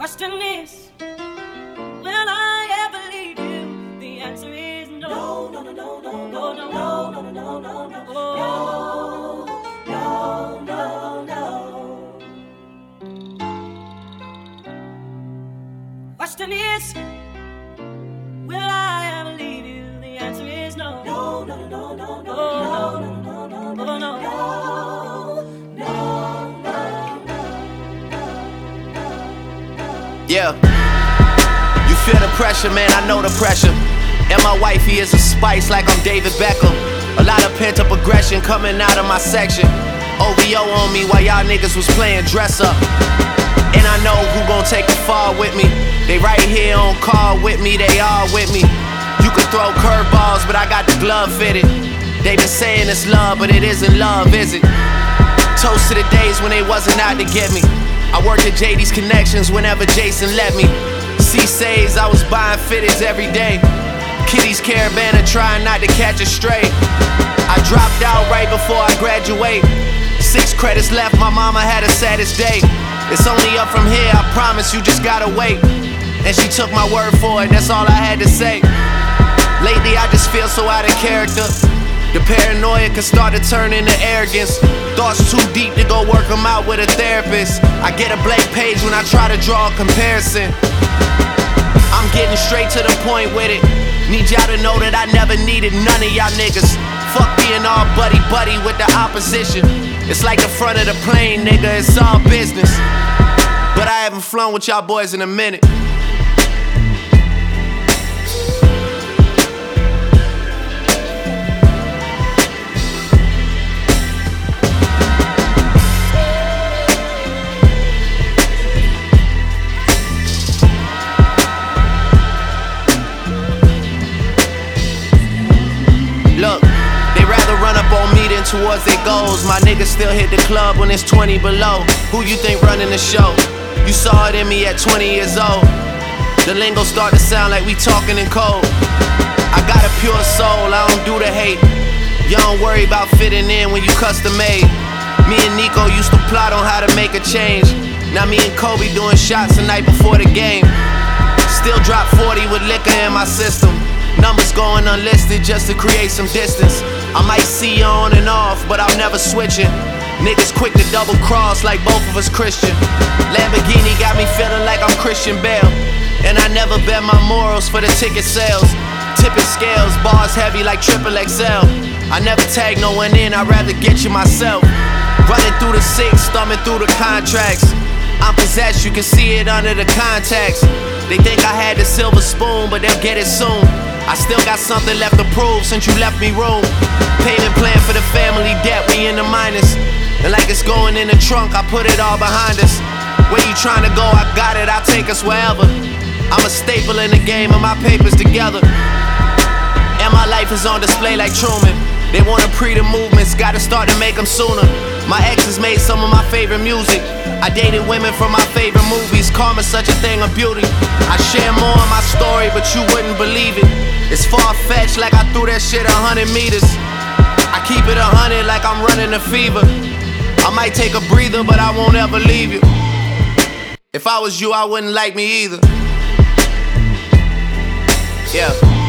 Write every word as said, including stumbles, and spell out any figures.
Question is, will I ever leave you? The answer is no. No, no, no, no, no, no, no, no, no, no, no, no, no, no, no. Question is, will I ever leave you? The answer is no. No, no, no, no, no, no, no, no, no, no, no, no, no, no. Yeah, you feel the pressure, man, I know the pressure. And my wifey is a spice like I'm David Beckham. A lot of pent-up aggression coming out of my section. O V O on me while y'all niggas was playing dress up. And I know who gon' take the fall with me. They right here on call with me, they all with me. You can throw curveballs, but I got the glove fitted. They been saying it's love, but it isn't love, is it? Toast to the days when they wasn't out to get me. I worked at J D's Connections whenever Jason let me. C says I was buying fitteds every day. Kitty's Caravana trying not to catch a stray. I dropped out right before I graduate. Six credits left, my mama had a saddest day. It's only up from here, I promise, you just gotta wait. And she took my word for it, that's all I had to say. Lately I just feel so out of character. The paranoia can start to turn into arrogance. Thoughts too deep to go work them out with a therapist. I get a blank page when I try to draw a comparison. I'm getting straight to the point with it. Need y'all to know that I never needed none of y'all niggas. Fuck being all buddy-buddy with the opposition. It's like the front of the plane, nigga, it's all business. But I haven't flown with y'all boys in a minute. Look, they rather run up on me than towards their goals. My niggas still hit the club when it's twenty below. Who you think running the show? You saw it in me at twenty years old. The lingo start to sound like we talking in code. I got a pure soul, I don't do the hate. You don't worry about fitting in when you custom made. Me and Nico used to plot on how to make a change. Now me and Kobe doing shots the night before the game. Still drop forty with liquor in my system. Numbers going unlisted just to create some distance. I might see you on and off, but I'm never switching. Niggas quick to double cross like both of us Christian. Lamborghini got me feeling like I'm Christian Bale. And I never bet my morals for the ticket sales. Tipping scales, bars heavy like triple X L. I never tag no one in, I'd rather get you myself. Running through the six, thumbing through the contracts. I'm possessed, you can see it under the contacts. They think I had the silver spoon, but they'll get it soon. I still got something left to prove since you left me room. Payment plan for the family debt, we in the minus. And like it's going in the trunk, I put it all behind us. Where you trying to go, I got it, I'll take us wherever. I'm a staple in the game and my papers together. And my life is on display like Truman. They wanna pre the movements, gotta start to make them sooner. My exes made some of my favorite music. I dated women from my favorite movies. Karma's such a thing of beauty. I share more of my story, but you wouldn't believe it. It's far-fetched like I threw that shit a hundred meters. I keep it a hundred like I'm running a fever. I might take a breather, but I won't ever leave you. If I was you, I wouldn't like me either. Yeah.